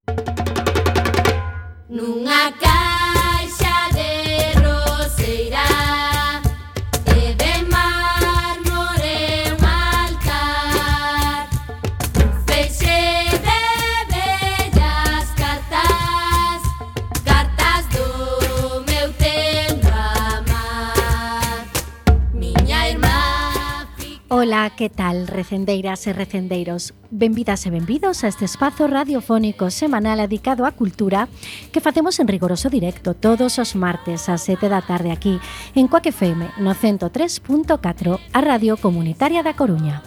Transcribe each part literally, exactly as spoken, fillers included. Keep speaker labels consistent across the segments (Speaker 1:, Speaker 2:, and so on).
Speaker 1: Nunha caixa de roseira e de mármore un altar, un feixe de bellas cartas, cartas do meu tempo amar. Miña irmá.
Speaker 2: Ola, que tal, recendeiras e recendeiros? Benvidas e benvidos a este espazo radiofónico semanal dedicado á cultura que facemos en rigoroso directo todos os martes ás sete da tarde aquí en Cuac F M no ciento tres punto catro, a Radio Comunitaria da Coruña.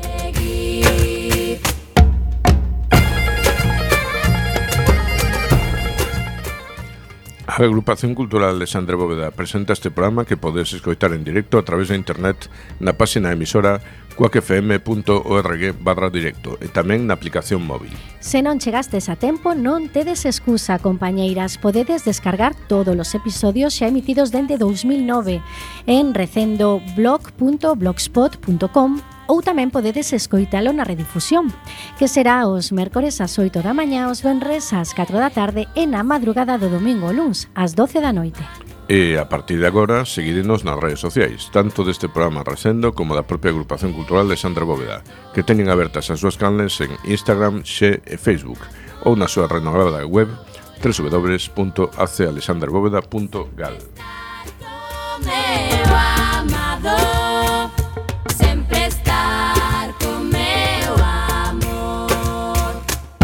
Speaker 3: A Agrupación Cultural Alexandre Bóveda presenta este programa que podes escoitar en directo a través da internet na páxina emisora cuacfm.org barra directo e tamén na aplicación móvil.
Speaker 2: Se non chegastes a tempo, non tedes excusa, compañeiras. Podedes descargar todos os episodios xa emitidos dende dous mil nove en recendo blog punto blogspot punto com ou tamén podedes escoitalo na redifusión, que será os mércores ás oito da mañá, os venres ás catro da tarde e na madrugada do domingo ao luns ás doce da noite.
Speaker 3: E a partir de agora, seguirenos nas redes sociais, tanto deste programa Recendo como da propia Agrupación Cultural Alexandre Bóveda, que teñen abertas as súas canles en Instagram, Xe e Facebook, ou na súa renovada web w w w punto a c alexandre bóveda punto gal.
Speaker 1: Meu amado, sempre estar con meu amor.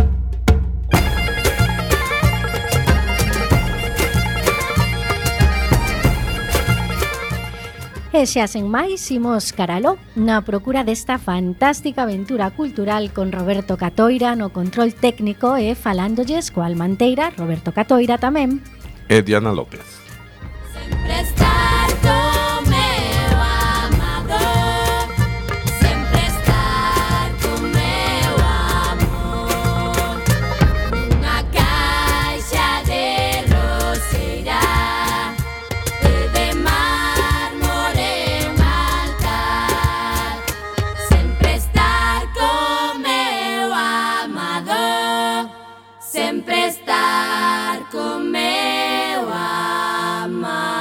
Speaker 2: E xa sen máis, imos caraló na procura desta fantástica aventura cultural con Roberto Catoira no control técnico e falándolles coa almanteira Roberto Catoira tamén
Speaker 3: E Diana López.
Speaker 1: Sempre estar con meu amado, sempre estar con meu amor. Nunha caixa de roseira e de mármore un altar, sempre estar con meu amado, sempre estar con meu amar.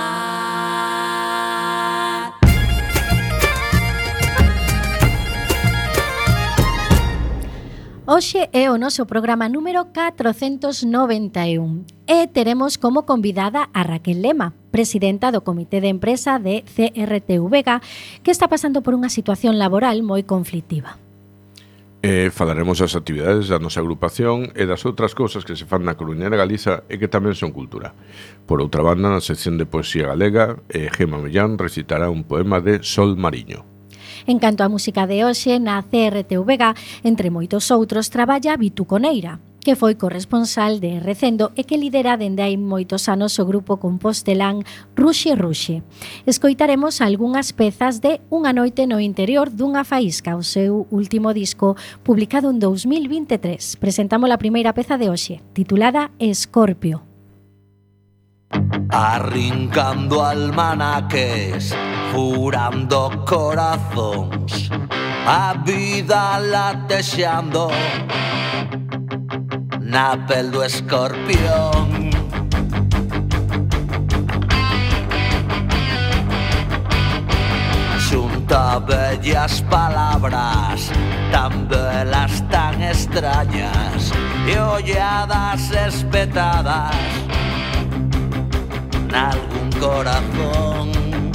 Speaker 2: Hoxe é o noso programa número catrocentos noventa e un e teremos como convidada a Raquel Lema, presidenta do Comité de Empresa de C R T V G, que está pasando por unha situación laboral moi conflictiva.
Speaker 3: E falaremos das actividades da nosa agrupación e das outras cousas que se fan na Coruña e Galiza e que tamén son cultura. Por outra banda, na sección de poesía galega, Gema Mellán recitará un poema de Sol Mariño.
Speaker 2: En canto á música de hoxe, na C R T V G, entre moitos outros, traballa Vitu Coneira, que foi corresponsal de Recendo e que lidera dende hai moitos anos o grupo compostelán Ruxe Ruxe. Escoitaremos algunhas pezas de Unha noite no interior dunha faísca, o seu último disco, publicado en dous mil vinte e tres. Presentamos a primeira peza de hoxe, titulada Escorpio.
Speaker 4: Arrincando almanaques, furando corazóns, a vida latexando na pel do escorpión. Xunta bellas palabras, tan belas, tan extrañas, e olladas espetadas nalgún corazón.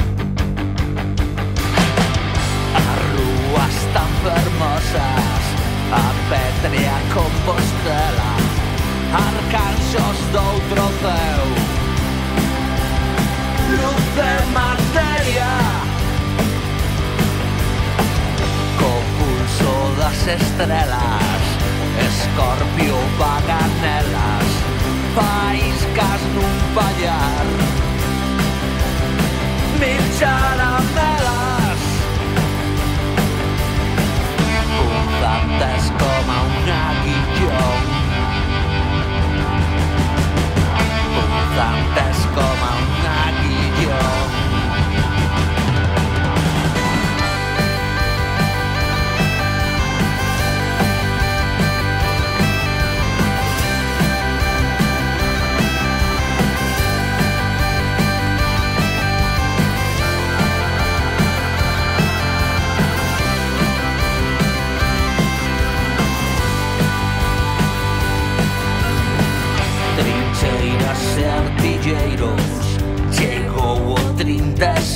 Speaker 4: As rúas tan fermosas, a Petria Compostela, arcanxos doutro ceu, luz de materia, co pulso das estrelas, Escorpio vaganelas, faíscas nun pallar, mil charamelas, punzantes como un aguillón, punzantes como un aguillón.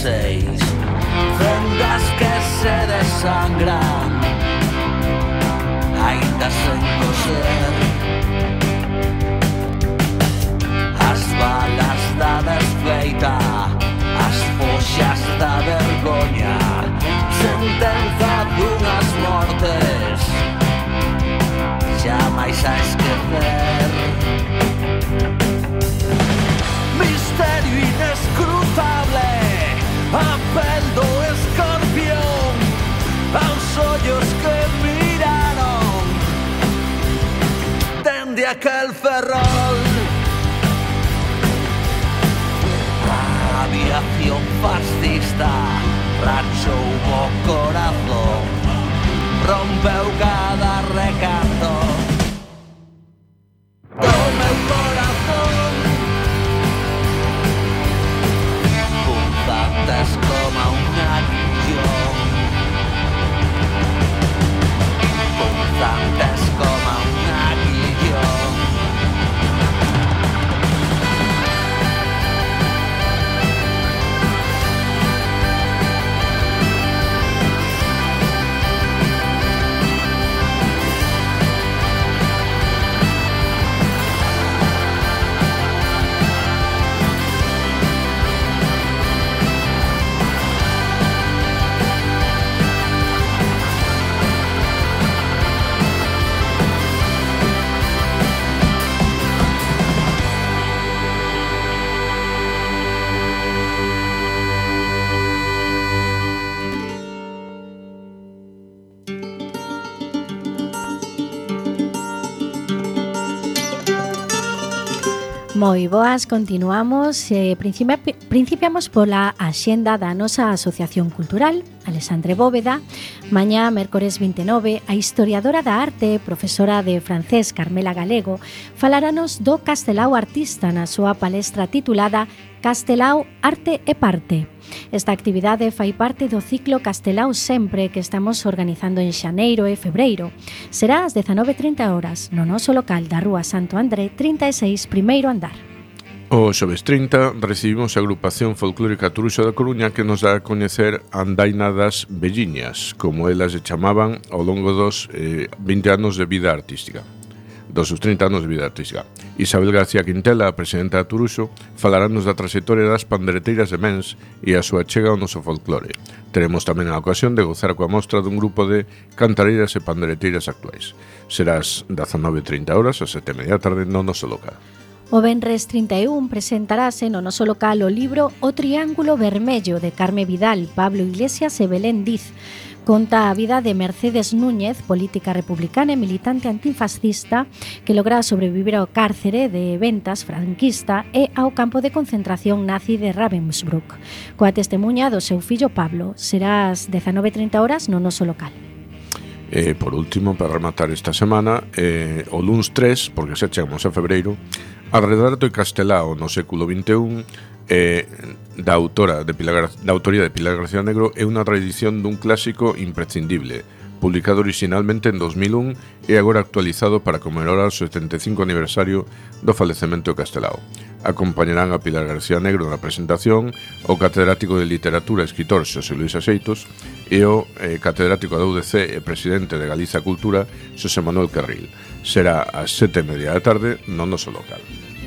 Speaker 4: seis, fendas que se desangran, ainda sen coser. As balas da desfeita, as foxas da vergoña, sentenza dunhas mortes xamais a esquecer. Misterio inescrutable, a pel do escorpión, aos ollos que miraron dende aquel ferrol. A aviación fascista rachou o corazón, rompeu cada recanto do meu corazón. Punzantes como un aguillón, punzantes como un aguillón.
Speaker 2: Moi boas, continuamos. Eh, principia, principiamos pola axenda da nosa Asociación Cultural, Alexandre Bóveda. Mañá, mércores vinte e nove, a historiadora da arte, profesora de francés Carmela Galego, falaranos do Castelao artista na súa palestra titulada Castelao, Arte e Parte. Esta actividade fai parte do ciclo Castelao Sempre que estamos organizando en xaneiro e febreiro. Será ás dezanove e trinta horas no noso local da Rúa Santo André trinta e seis, primeiro andar.
Speaker 3: O xoves trinta recibimos a agrupación folclórica Turuxo da Coruña que nos dá a coñecer a andaina das velliñas, como elas se chamaban ao longo dos eh, vinte anos de vida artística. Dos seus trinta anos de vida artística. Isabel García Quintela, a presidenta da Turuxo, falará-nos da traxectoria das pandereteiras de Mens e a súa chega ao noso folclore. Teremos tamén a ocasión de gozar coa mostra dun grupo de cantareiras e pandereteiras actuais. Será ás dezanove e trinta horas, ás sete e media da tarde, no noso local.
Speaker 2: O venres trinta e un presentarase no noso local o libro O Triángulo Vermello de Carme Vidal, Pablo Iglesias e Belén Diz. Conta a vida de Mercedes Núñez, política republicana e militante antifascista que logra sobrevivir ao cárcere de Ventas franquista e ao campo de concentración nazi de Ravensbrück. Coa testemunha do seu fillo Pablo. Será ás dezanove e trinta horas no noso local.
Speaker 3: E, por último, para rematar esta semana, eh, o luns tres, porque xa chegamos a febreiro, Arredrato e Castelao no século vinte e un, eh, da autora de Pilar, da autoría de Pilar García Negro, é unha reedición dun clásico imprescindible, publicado originalmente en dos mil un e agora actualizado para conmemorar o setenta e cinco aniversario do falecemento de Castelao. Acompañarán a Pilar García Negro na presentación o catedrático de literatura e escritor Xosé Luis Axeitos e o eh, catedrático da U D C e presidente de Galiza Cultura Xosé Manuel Carril. Será ás sete e media da tarde no noso local.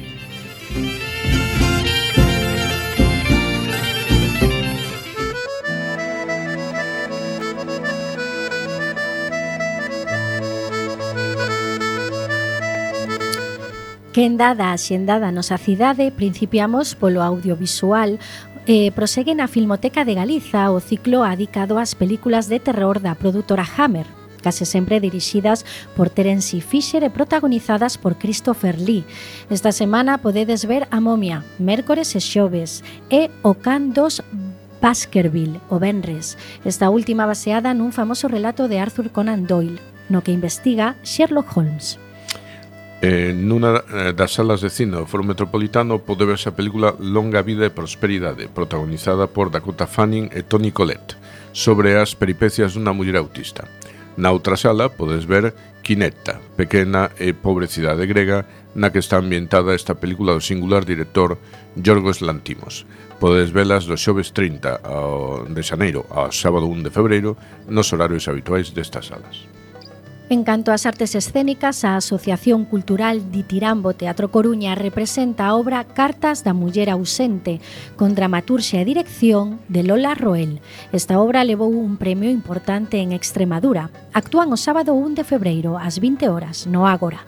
Speaker 2: Quenda da axenda da nosa cidade, principiamos polo audiovisual. Eh, prosegue na Filmoteca de Galiza o ciclo adicado ás películas de terror da produtora Hammer, case sempre dirixidas por Terence Fisher e protagonizadas por Christopher Lee. Esta semana podedes ver A Momia, mércores e xoves, e O Can dos Baskerville, o venres, esta última baseada nun famoso relato de Arthur Conan Doyle, no que investiga Sherlock Holmes.
Speaker 3: Eh, nunha das salas de cine do Foro Metropolitano pode verse a película Longa Vida e Prosperidade, protagonizada por Dakota Fanning e Toni Collette, sobre as peripecias dunha muller autista. Na outra sala podes ver Quinetta, pequena e pobre cidade grega na que está ambientada esta película do singular director Yorgos Lanthimos. Podedes velas do xoves trinta de xaneiro ao sábado un de febreiro nos horarios habituais destas salas.
Speaker 2: En canto ás artes escénicas, a Asociación Cultural Ditirambo Teatro Coruña representa a obra Cartas da muller ausente, con dramaturxia e dirección de Lola Roel. Esta obra levou un premio importante en Extremadura. Actúan o sábado un de febreiro ás vinte horas no Ágora.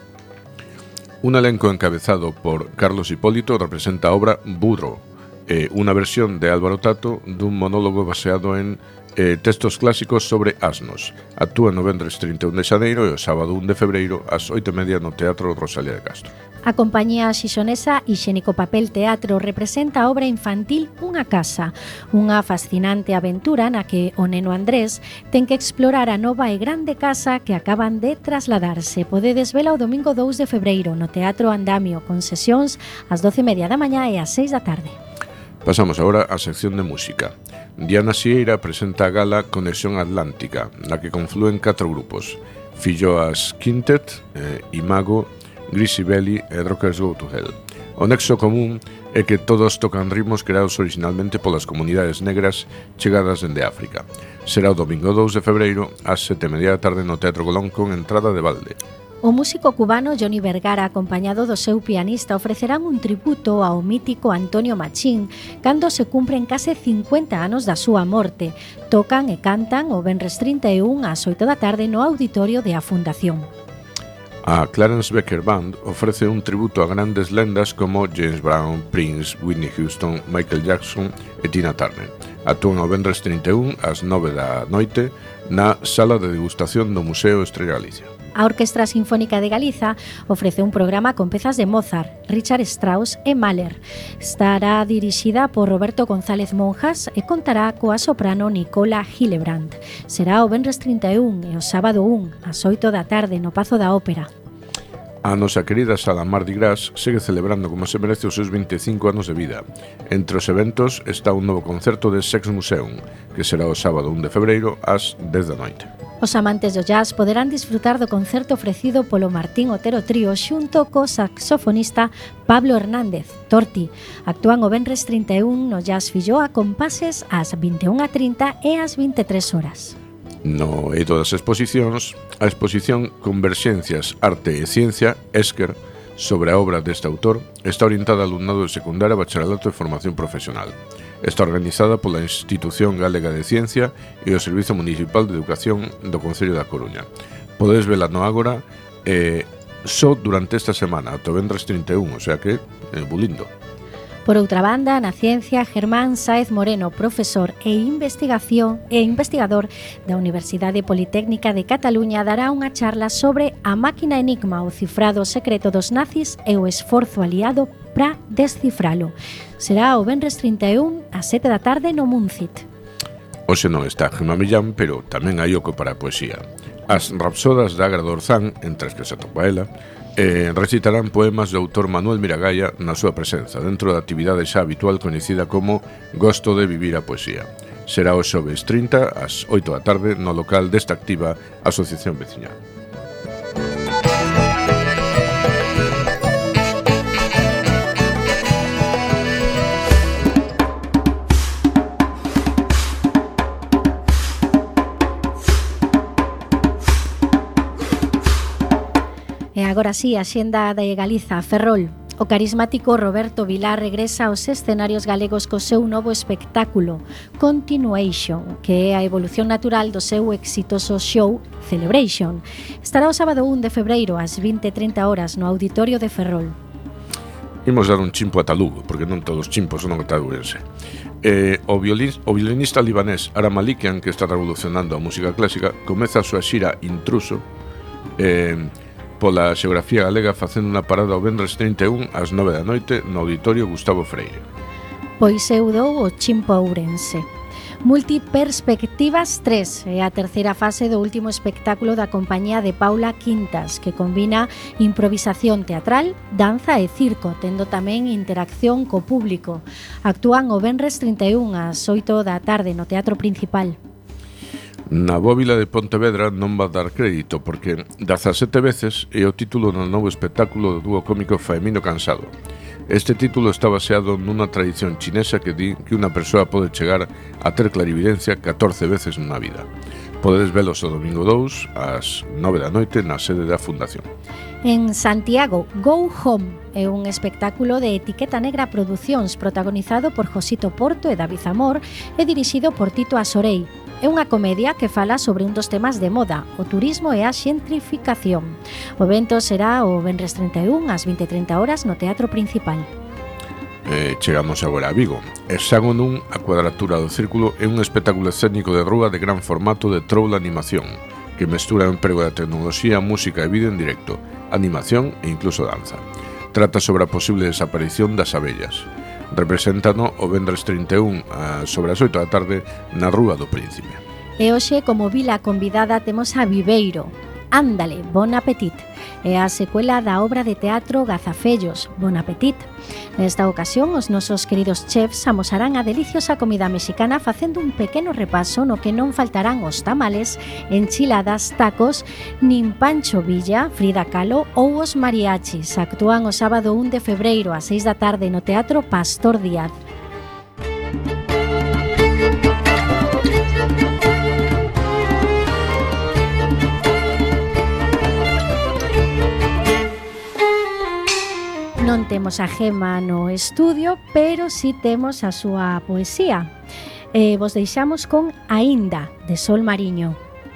Speaker 3: Un elenco encabezado por Carlos Hipólito representa a obra Burro, eh, unha versión de Álvaro Tato dun monólogo baseado en eh, textos clásicos sobre asnos. Actúa no vendres trinta e un de xaneiro e o sábado un de febreiro ás oito e media no Teatro Rosalía de Castro.
Speaker 2: A compañía xixonesa Hixiénico Papel Teatro representa a obra infantil Unha casa, unha fascinante aventura na que o neno Andrés ten que explorar a nova e grande casa que acaban de trasladarse. Podedes vela o domingo dous de febreiro no Teatro Andamio, con sesións ás doce e media da mañá e ás seis da tarde.
Speaker 3: Pasamos agora á sección de música. Diana Sieira presenta a gala Conexión Atlántica, na que conflúen catro grupos: Filloas Quintet, eh, Imago, Greasy Belly e Rockers Go to Hell. O nexo común é que todos tocan ritmos creados originalmente polas comunidades negras chegadas dende África. Será o domingo dous de febreiro ás sete e media da tarde no Teatro Colón con entrada de balde.
Speaker 2: O músico cubano Johnny Vergara, acompañado do seu pianista, ofrecerán un tributo ao mítico Antonio Machín cando se cumpren case cincuenta anos da súa morte. Tocan e cantan o venres trinta e un ás oito da tarde no auditorio de A Fundación.
Speaker 3: A Clarence Becker Band ofrece un tributo a grandes lendas como James Brown, Prince, Whitney Houston, Michael Jackson e Tina Turner. Actúan o venres trinta e un ás nove da noite na sala de degustación do Museo Estrella Galicia.
Speaker 2: A Orquestra Sinfónica de Galiza ofrece un programa con pezas de Mozart, Richard Strauss e Mahler. Estará dirixida por Roberto González Monjas e contará coa soprano Nicola Hillebrand. Será o venres trinta e un e o sábado un ás oito da tarde no Pazo da Ópera.
Speaker 3: A nosa querida sala Mardi Gras segue celebrando como se merece os seus vinte e cinco anos de vida. Entre os eventos está un novo concerto de Sex Museum, que será o sábado un de febreiro ás dez da noite.
Speaker 2: Os amantes do jazz poderán disfrutar do concerto ofrecido polo Martín Otero Trío xunto co saxofonista Pablo Hernández, Torti. Actúan o venres trinta e un no Jazz Filloa con pases ás vinte e unha e trinta e ás vinte e tres horas.
Speaker 3: No eido das exposicións, a exposición Converxencias, Arte e Ciencia, Esker, sobre a obra deste autor, está orientada ao alumnado de secundaria, bacharelato e formación profesional. Está organizada pola Institución Galega de Ciencia e o Servizo Municipal de Educación do Concello da Coruña. Podedes vela no Ágora eh, só durante esta semana, ata o venres trinta e un, o sea que, eh, bulindo.
Speaker 2: Por outra banda, na ciencia, Germán Sáez Moreno, profesor e investigación e investigador da Universidade Politécnica de Cataluña, dará unha charla sobre a máquina Enigma, o cifrado secreto dos nazis e o esforzo aliado para descifralo. Será o venres trinta e un ás sete da tarde no Muncit.
Speaker 3: Hoxe non está Gemma Millán, pero tamén hai oco para a poesía. As rapsodas da Agra do Orzán, entre as que se atopa ela, eh, recitarán poemas do autor Manuel Miragaya na súa presenza, dentro da actividade xa habitual coñecida como Gosto de Vivir a Poesía. Será o xoves trinta ás oito da tarde no local desta activa asociación veciñal.
Speaker 2: E agora sí, a xenda de Galiza, Ferrol. O carismático Roberto Vilar regresa aos escenarios galegos co seu novo espectáculo, Continuation, que é a evolución natural do seu exitoso show Celebration. Estará o sábado un de febreiro ás vinte e trinta horas no Auditorio de Ferrol.
Speaker 3: Imos dar un chimpo a Talugo, porque non todos os chimpos son taluguense. Eh, o, violin, o violinista libanés Aram Malikian, que está revolucionando a música clásica, comeza a súa xira Intruso eh, pola xeografía galega, facendo unha parada o venres trinta e un ás nove da noite no Auditorio Gustavo Freire.
Speaker 2: Pois eu dou o chimpo ourense. Multiperspectivas tres é a terceira fase do último espectáculo da compañía de Paula Quintas, que combina improvisación teatral, danza e circo, tendo tamén interacción co público. Actúan o venres trinta e un ás oito da tarde no Teatro Principal.
Speaker 3: Na Bóvila de Pontevedra non va dar crédito porque dezasete veces é o título do novo espectáculo do dúo cómico Faemino Cansado. Este título está baseado nunha tradición chinesa que di que unha persoa pode chegar a ter clarividencia catorce veces nunha vida. Podedes velos o domingo dous ás nove da noite na sede da Fundación.
Speaker 2: En Santiago, Go Home é un espectáculo de Etiqueta Negra Producións protagonizado por Josito Porto e David Zamor e dirixido por Tito Asorei. É unha comedia que fala sobre un dos temas de moda, o turismo e a xentrificación. O evento será o venres trinta e un ás vinte e trinta horas no Teatro Principal.
Speaker 3: Eh, chegamos agora a Vigo. Hexágono, a cuadratura do círculo, é un espectáculo escénico de rúa de gran formato de troula animación, que mestura o emprego da tecnoloxía, música e vídeo en directo, animación e incluso danza. Trata sobre a posible desaparición das abellas. Representano o venres trinta e un sobre as oito da tarde na Rúa do Príncipe.
Speaker 2: E hoxe, como vila convidada, temos a Viveiro. Ándale, bon appetit. É a secuela da obra de teatro Gazafellos, Bon Appetit. Nesta ocasión, os nosos queridos chefs amosarán a deliciosa comida mexicana facendo un pequeno repaso no que non faltarán os tamales, enchiladas, tacos, nin Pancho Villa, Frida Kahlo ou os mariachis. Actúan o sábado un de febreiro ás seis da tarde no Teatro Pastor Díaz. Non temos a Gema no estudio, pero si temos a súa poesía. Eh, vos deixamos con Aínda, de Sol Mariño.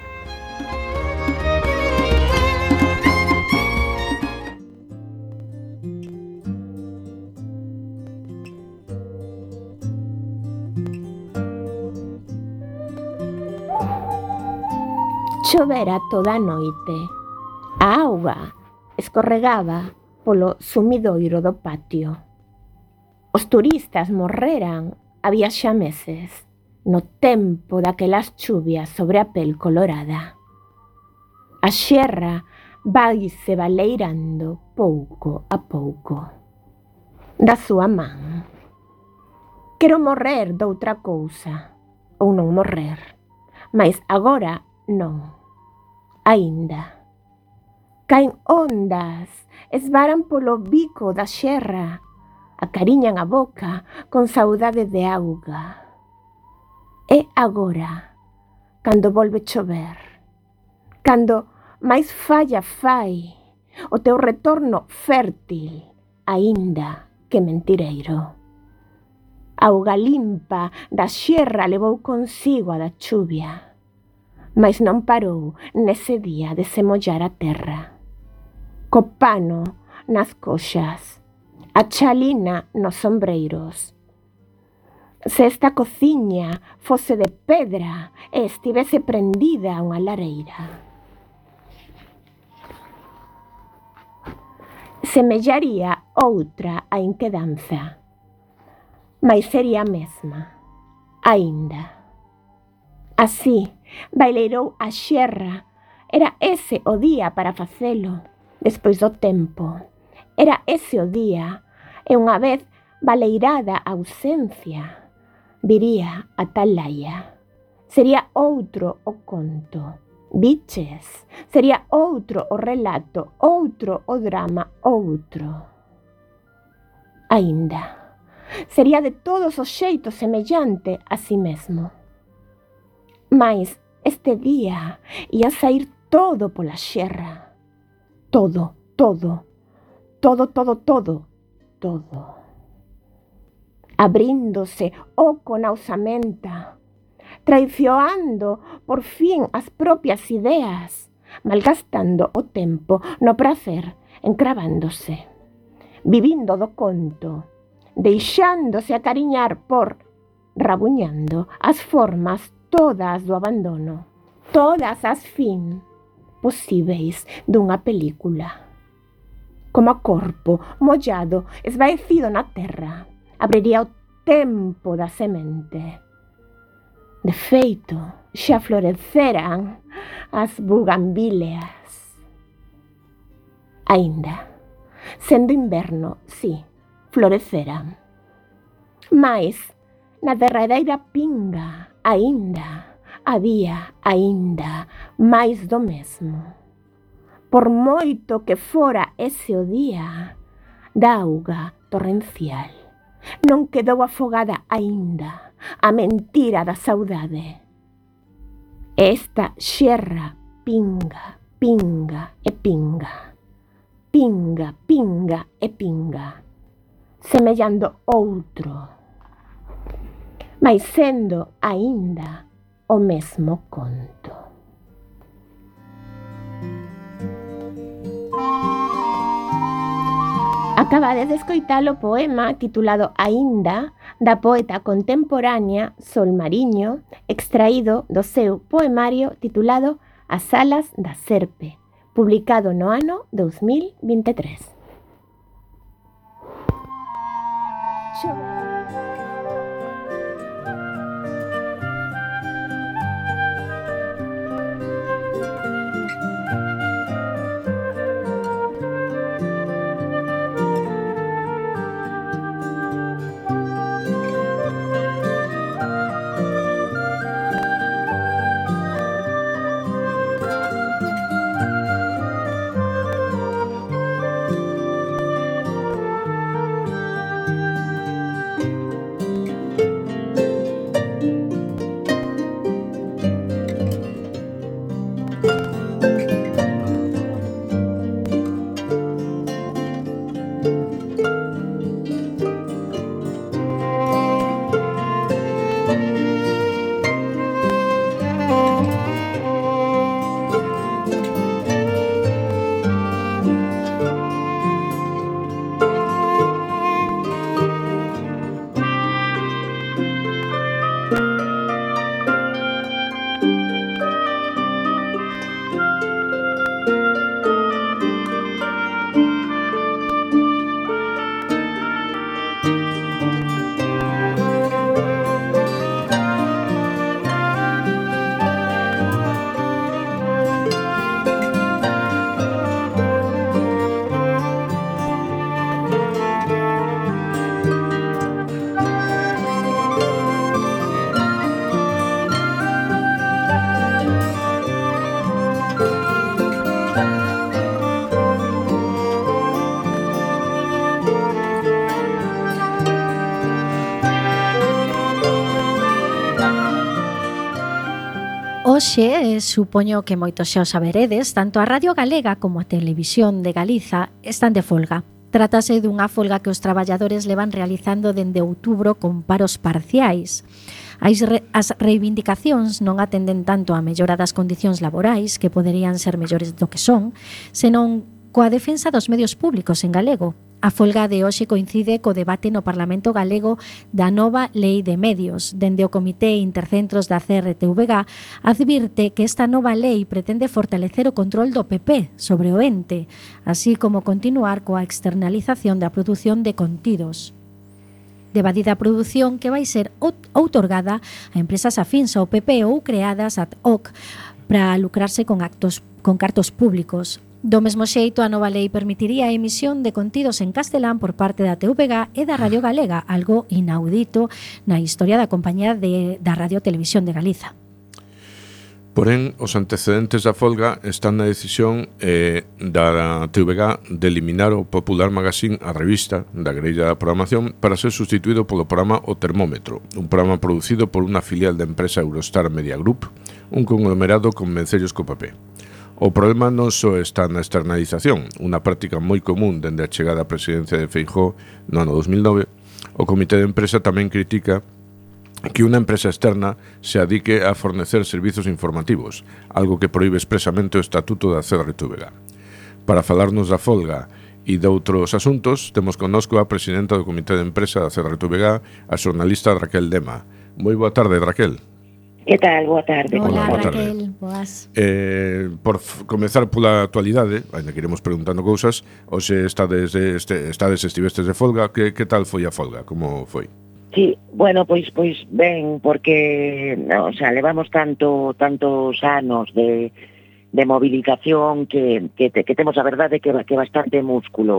Speaker 5: Chovera toda a noite. A auga escorregaba polo sumidoiro do patio. Os turistas morreran había xa meses, no tempo daquelas chuvias sobre a pel colorada. A xerra vaise baleirando pouco a pouco da súa man. Quero morrer doutra cousa, ou non morrer, mais agora non, aínda. Caen ondas, esvaran polo bico da xerra, acariñan a boca con saudade de auga. É agora, cando volve chover, cando máis falla fai o teu retorno fértil, aínda que mentireiro. Auga limpa da xerra levou consigo a da chuvia, mais non parou nese día de se mollar a terra. Co pano nas coxas, a chalina nos sombreiros. Se esta cociña fose de pedra e estivese prendida a unha lareira, semellaría outra a inquedanza, mais sería a mesma, aínda. Así, baileirou a xerra, era ese o día para facelo. Despois do tempo, era ese o día, e unha vez baleirada a ausencia, viría a tal laia. Sería outro o conto, biches, sería outro o relato, outro o drama, outro. Aínda, sería de todos os xeitos semellante a si mesmo. Mais este día ia sair todo pola xerra. Todo, todo, todo, todo, todo, todo. Abríndose oco na osamenta, traicionando por fin as propias ideas, malgastando o tempo no prazer, encravándose, vivindo do conto, deixándose acariñar por, rabuñando as formas todas do abandono, todas as fin posíveis dunha película. Como a corpo mollado, esvaecido na terra, abriría o tempo da semente. De feito, xa floreceran as bugambileas. Aínda, sendo inverno, sí, floreceran. Mais, na derradeira pinga, aínda, había aínda máis do mesmo. Por moito que fora ese o día da auga torrencial, non quedou afogada aínda a mentira da saudade. Esta xerra pinga, pinga e pinga, pinga, pinga e pinga, semellando outro, mais sendo aínda o mesmo conto. Acabades de escoitar o poema titulado Aínda, da poeta contemporánea Sol Mariño, extraído do seu poemario titulado As alas da serpe, publicado no ano dous mil vinte e tres.
Speaker 2: Hoxe, supoño que moitos xa o saberedes, tanto a Radio Galega como a Televisión de Galiza están de folga. Trátase dunha folga que os traballadores levan realizando dende outubro con paros parciais. As, re, as reivindicacións non atenden tanto á mellora das condicións laborais, que poderían ser mellores do que son, senón coa defensa dos medios públicos en galego. A folga de hoxe coincide co debate no Parlamento galego da nova Lei de Medios. Dende o Comité Intercentros da C R T V G advirte que esta nova lei pretende fortalecer o control do P P sobre o ente, así como continuar coa externalización da produción de contidos. Devadida produción que vai ser outorgada a empresas afíns ao P P ou creadas ad hoc para lucrarse con actos con cartos públicos. Do mesmo xeito, a nova lei permitiría a emisión de contidos en castelán por parte da T V G e da Radio Galega, algo inaudito na historia da compañía de, da Radio Televisión de Galiza.
Speaker 3: Porén, os antecedentes da folga están na decisión eh, da T V G de eliminar o Popular Magazine, a revista da grella da programación, para ser sustituído polo programa O Termómetro, un programa producido por unha filial da empresa Eurostar Media Group, un conglomerado con vencellos co papel. O problema non só está na externalización, unha práctica moi común dende a chegada á presidencia de Feijóo no ano dos mil nove. O comité de empresa tamén critica que unha empresa externa se adique a fornecer servizos informativos, algo que proíbe expresamente o Estatuto da C R T V G. Para falarnos da folga e de outros asuntos, temos connosco a presidenta do comité de empresa da C R T V G, a xornalista Raquel Dema. Moi boa tarde, Raquel.
Speaker 6: Que tal? Boa tarde.
Speaker 2: Hola,
Speaker 3: boa
Speaker 2: Raquel, boas.
Speaker 3: Eh, por f- comezar pola actualidade, ainda que iremos preguntando cousas, hoxe estades, este, estades estivestes de folga, que, que tal foi a folga? Como foi?
Speaker 6: Sí, bueno, pois pois ben, porque no, o sea, levamos tanto tantos anos de de movilización que que, te, que temos a verdade que que bastante músculo.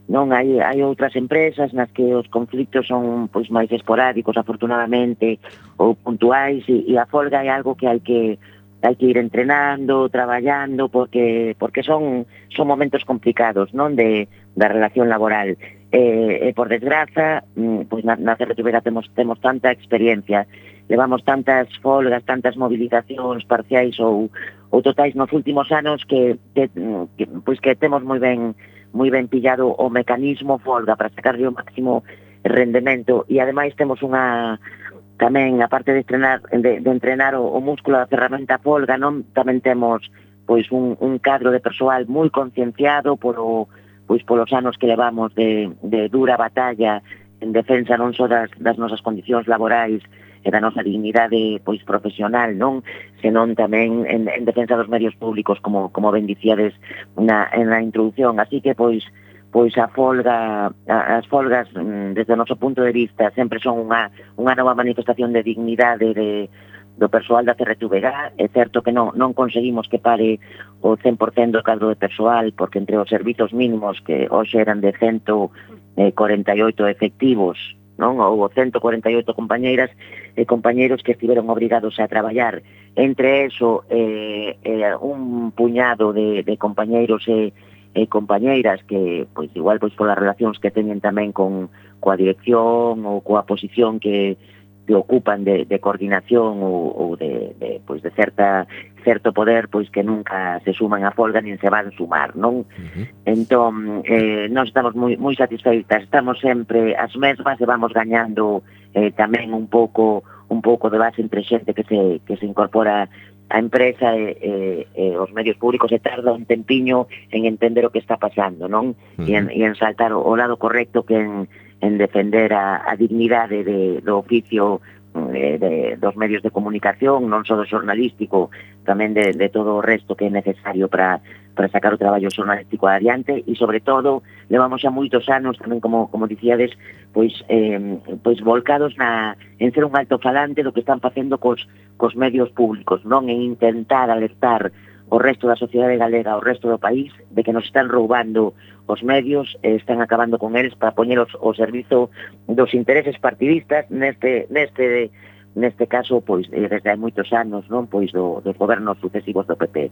Speaker 6: non hai hai outras empresas nas que os conflitos son pois máis esporádicos, afortunadamente, ou puntuais, e, e a folga é algo que hai que hai que ir entrenando, traballando, porque porque son son momentos complicados, non, de da relación laboral. E, e por desgraza, pois na, na C R T V temos temos tanta experiencia, levamos tantas folgas, tantas movilizacións parciais ou ou totais nos últimos anos que, que, que pois que temos moi ben moi ben pillado o mecanismo folga para sacarlle o máximo rendemento, e ademais temos unha tamén, aparte de entrenar de, de entrenar o, o músculo da ferramenta folga, non, tamén temos pois un, un cadro de persoal moi concienciado por o, pois polos anos que levamos de, de dura batalla en defensa non só das, das nosas condicións laborais e da nosa dignidade pois profesional, non, senón tamén en, en defensa dos medios públicos, como como ben dicíades na en a introducción. Así que pois pois a folga, a, as folgas desde o noso punto de vista sempre son unha unha nova manifestación de dignidade de do persoal da C R T V G. É certo que non non conseguimos que pare o cen por cento do cadro de persoal, porque entre os servizos mínimos que hoxe eran de ciento cuarenta e oito efectivos, non, ou ciento cuarenta e oito compañeiras e compañeiros que estiveron obrigados a traballar. Entre eso, eh, eh, un puñado de, de compañeiros e, e compañeiras que, pois igual, pois polas relacións que teñen tamén con coa dirección ou coa posición que, que ocupan de, de coordinación ou, ou de, de, pois de certa certo poder, pois que nunca se suman a folga nin se van sumar, non? Uh-huh. Entón, eh, nós estamos moi, moi satisfeitas, estamos sempre as mesmas e vamos gañando eh, tamén un pouco un pouco de base entre xente que se que se incorpora a empresa e, e, e os medios públicos, e tarda un tempiño en entender o que está pasando, non? Uh-huh. E, en, e en saltar o, o lado correcto, que en, en defender a, a dignidade de, do oficio de, de, dos medios de comunicación, non só do xornalístico, tamén de, de todo o resto que é necesario para para sacar o traballo xornalístico adiante, e sobre todo levamos xa moitos anos tamén, como como dicíades, pois eh, pois volcados na en ser un altofalante do que están facendo cos cos medios públicos, non, en intentar alertar o resto da sociedade galega, o resto do país, de que nos están roubando os medios, e están acabando con eles para poñelos ao servizo dos intereses partidistas, neste neste neste caso, pois desde hai moitos anos, non, pois do, dos gobernos sucesivos do P P.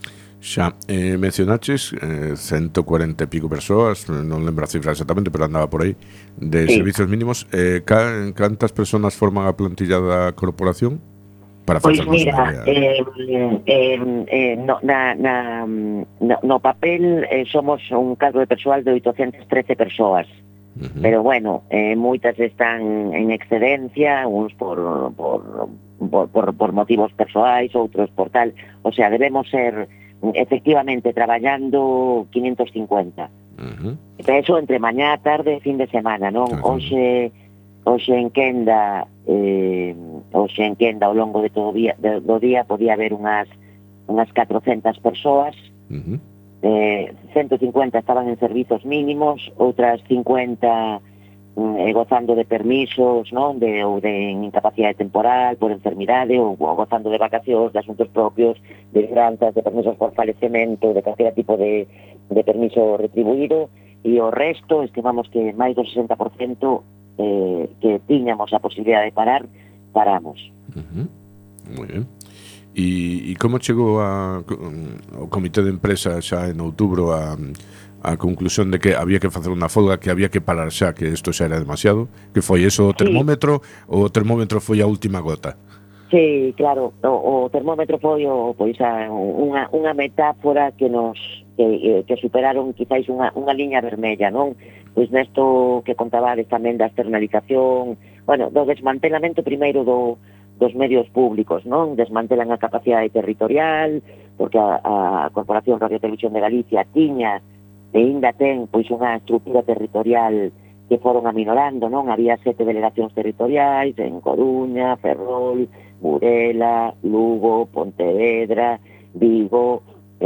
Speaker 3: Xa, eh, mencionaches eh, ciento cuarenta e pico persoas, non lembro a cifra exactamente, pero andaba por aí, de sí. Servicios mínimos. Eh, ca, cantas persoas forman a plantilla da corporación? Para
Speaker 6: pois mira, eh, eh, eh, no, na, na, no, no papel eh, somos un cadro de persoal de oitocentas trece persoas, uh-huh. Pero bueno, eh, moitas están en excedencia, uns por, por, por, por, por motivos persoais, outros por tal, o sea, debemos ser efectivamente traballando quinientos cincuenta. Uh-huh. Eso entre mañá, tarde, fin de semana, non? Uh-huh. Hoxe hoxe en quenda eh, hoxe en quenda ao longo de todo o día, de, do día podía haber unhas unhas catrocentas persoas. Uh-huh. eh, ciento cincuenta estaban en servizos mínimos, outras cincuenta eh, gozando de permisos, non, de, ou de incapacidade temporal por enfermidade, ou, ou gozando de vacacións, de asuntos propios, de granzas, de permisos por falecemento, de calquera tipo de, de permiso retribuído, e o resto, estimamos que máis do sesenta por cento Eh, que tiñamos a posibilidade de parar, paramos.
Speaker 3: Uh-huh. Moi ben. E, e como chegou a, o comité de empresa xa en outubro a, a conclusión de que había que facer unha folga, que había que parar xa, que isto xa era demasiado? Que foi eso o termómetro? Sí. O termómetro foi a última gota?
Speaker 6: Sí, claro, o, o termómetro foi o, pois a, unha, unha metáfora que nos que, que superaron quizáis unha, unha liña vermella, non? Pois nesto que contabades tamén da externalización, bueno, do desmantelamento primeiro do, dos medios públicos, non? Desmantelan a capacidade territorial, porque a, a Corporación Radio Televisión de Galicia tiña e ainda ten pois unha estrutura territorial que foron aminorando, non? Había sete delegacións territoriais en Coruña, Ferrol, Burela, Lugo, Pontevedra, Vigo,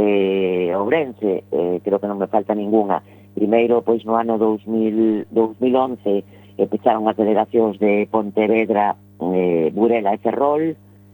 Speaker 6: eh, Ourense, eh, creo que non me falta ningunha. Primeiro, pois no ano dos mil once, eh, pecharon as delegacións de Pontevedra, eh, Burela e Ferrol,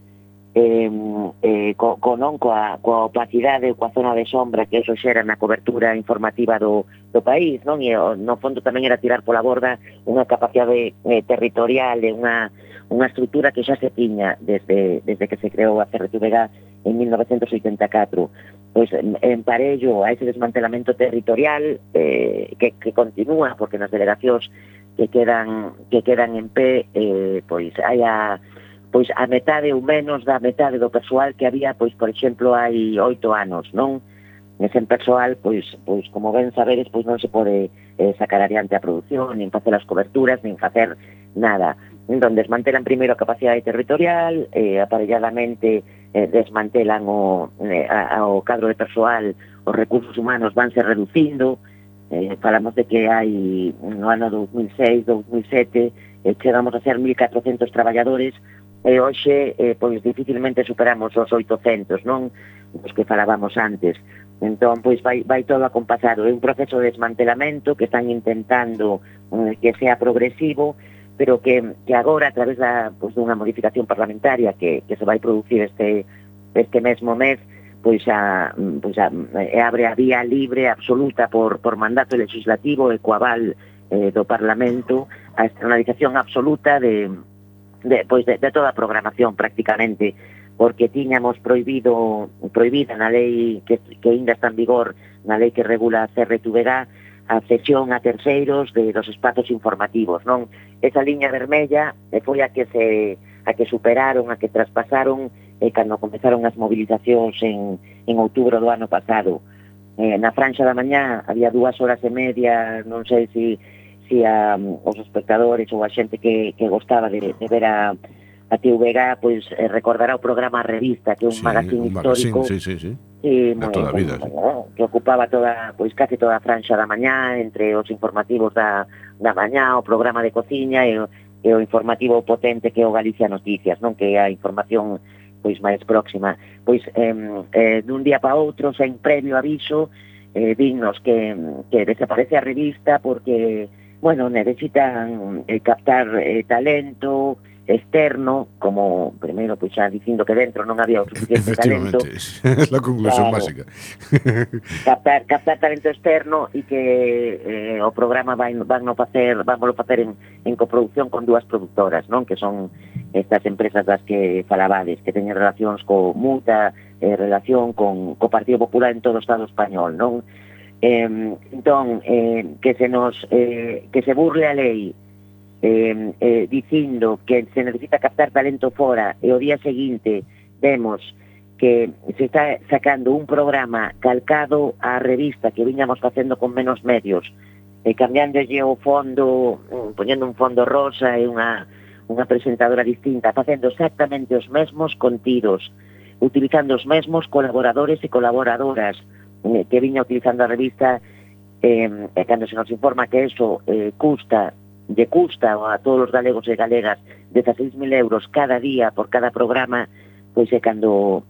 Speaker 6: eh, eh, co, co, non, coa, coa opacidade, coa zona de sombra que eso xera na cobertura informativa do, do país, non? E no fondo tamén era tirar pola borda unha capacidade eh, territorial e unha, unha estrutura que xa se tiña desde, desde que se creou a C R T V G en mil novecentos oitenta e catro. Pois en parello a ese desmantelamento territorial eh, que, que continúa, porque nas delegacións que quedan que quedan en pé, eh, pois hai a pois a metade ou menos da metade do persoal que había, pois por exemplo, hai oito anos, non? Ese persoal, pois, pois como ben sabedes, pois non se pode eh, sacar adiante a produción, nin facer as coberturas, nin facer nada. Entón, desmantelan primeiro a capacidade territorial, eh, aparelladamente eh, desmantelan o, eh, a, o cadro de persoal, os recursos humanos vanse reducindo, eh, falamos de que hai no ano dos mil seis, dos mil sete, eh, chegamos a ser mil catrocentos traballadores, e hoxe, eh, pois, dificilmente superamos os oitocentos, non? Os que falábamos antes. Entón, pois, vai, vai todo acompasado. É un proceso de desmantelamento que están intentando eh, que sea progresivo, pero que, que agora, a través da, pois, dunha modificación parlamentaria que, que se vai producir este, este mesmo mes, pois, a, pois a, e abre a vía libre absoluta por, por mandato legislativo e coaval eh, do Parlamento a externalización absoluta de De, pois de, de toda a programación prácticamente, porque tiñamos prohibido prohibida na lei que, que ainda está en vigor, na lei que regula a C R T V G, a cesión a terceiros de dos espazos informativos, non? Esa liña vermella foi a que se a que superaron, a que traspasaron eh, cando comezaron as movilizacións en, en outubro do ano pasado. Eh, na franxa da mañá había dúas horas e media, non sei se si a, os espectadores ou a xente que, que gostaba de, de ver a, a T V G, pois eh, recordará o programa Revista, que é un
Speaker 3: sí,
Speaker 6: magazín
Speaker 3: un
Speaker 6: histórico,
Speaker 3: magazín, sí, sí, sí.
Speaker 6: E,
Speaker 3: de toda a vida, sí.
Speaker 6: Que ocupaba toda, pois casi toda a franxa da mañá, entre os informativos da, da mañá, o programa de cociña e, e o informativo potente que é o Galicia Noticias, non? Que é a información pois máis próxima. Pois eh, eh, dun día para outro, sen previo aviso, eh, dignos que, que desaparece a revista porque bueno, necesitan eh, captar eh, talento externo, como primeiro, pois xa dicindo que dentro non había o suficiente talento.
Speaker 3: Efectivamente, é a conclusión
Speaker 6: claro,
Speaker 3: básica.
Speaker 6: captar, captar talento externo e que eh, o programa vai, van no facer, vámoslo facer en, en coproducción con dúas productoras, non? Que son estas empresas das que falabades, que teñen relacións co Muta, eh, relación con co Partido Popular en todo o Estado español, non? Eh, entón, eh, que se nos eh, que se burle a lei eh, eh, dicindo que se necesita captar talento fora e o día seguinte vemos que se está sacando un programa calcado á revista que viñamos facendo con menos medios, eh, cambiándolle o fondo, um, poñendo un fondo rosa e unha, unha presentadora distinta, facendo exactamente os mesmos contidos, utilizando os mesmos colaboradores e colaboradoras que viña utilizando a revista, eh, e cando se nos informa que eso eh, custa, lle custa a todos os galegos e galegas dezaseis mil euros cada día por cada programa, pois é cando